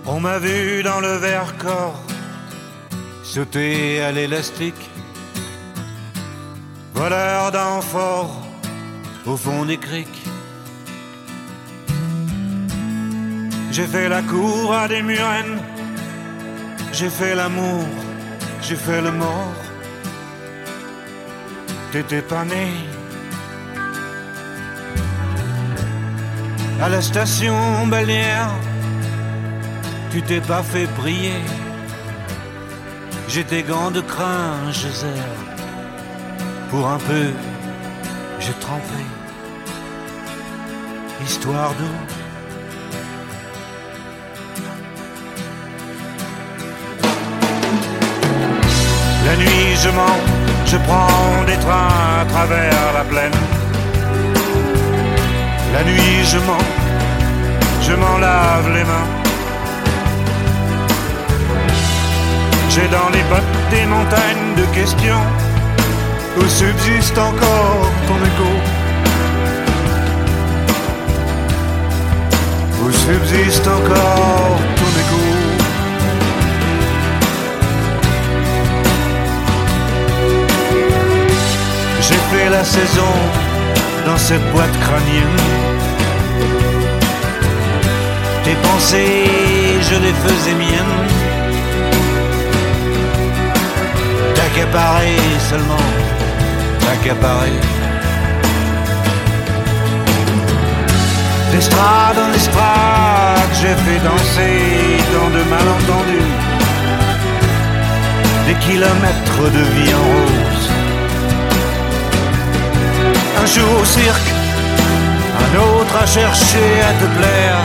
On m'a vu dans le Vercors sauter à l'élastique, voleur d'amphores au fond des criques. J'ai fait la cour à des murennes, j'ai fait l'amour, j'ai fait le mort. T'étais pas né. À la station balnéaire, tu t'es pas fait briller. J'ai tes gants de crin, Geyser. Pour un peu, j'ai trempé. Histoire d'eau. La nuit je mens, je prends des trains à travers la plaine. La nuit je mens, je m'en lave les mains. J'ai dans les bottes des montagnes de questions où subsiste encore ton écho. Où subsiste encore ton écho. J'ai fait la saison dans cette boîte crânienne. Tes pensées, je les faisais miennes. T'accaparer seulement, t'accaparer. D'estrade en estrade, j'ai fait danser tant de malentendus. Des kilomètres de vie en rose. Un jour au cirque, un autre à chercher à te plaire.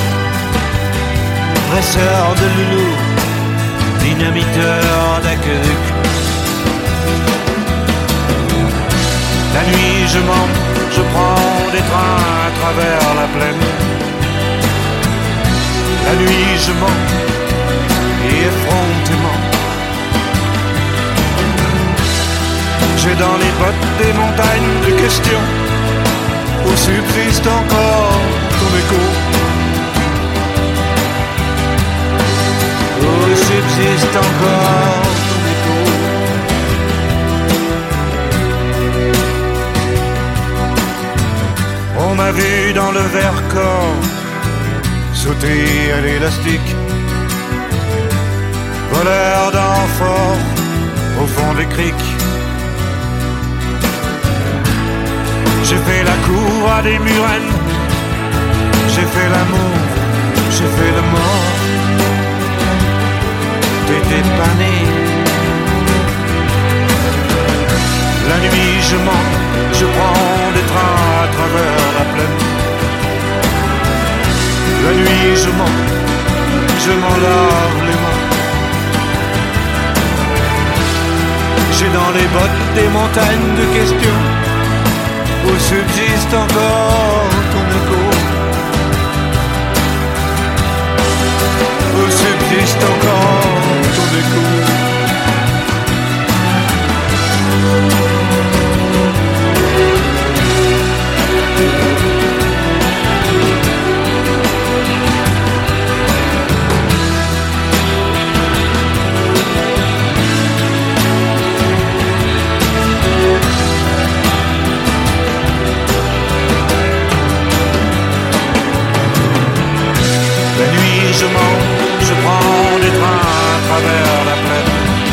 Dresseur de loulou, dynamiteur d'aqueduc. La nuit je mens, je prends des trains à travers la plaine. La nuit je mens, et effrontément. J'ai dans les bottes des montagnes de questions où subsiste encore ton écho. Où subsiste encore ton écho. On m'a vu dans le Vercors sauter à l'élastique, voleur d'amphores au fond des criques. J'ai fait la cour à des murennes, j'ai fait l'amour, j'ai fait le mort. T'étais pas né. La nuit je mens, je prends des trains à travers la plaine. La nuit je mens, je m'en lave les mains. J'ai dans les bottes des montagnes de questions où subsiste encore ton écho. Où subsiste encore ton écho. Je mens, je prends des trains à travers la plaine.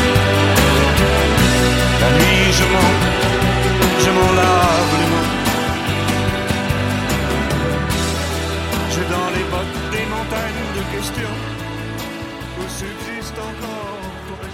La nuit je mens, je m'en lave les mains. J'ai dans les bottes des montagnes de questions où subsiste encore ton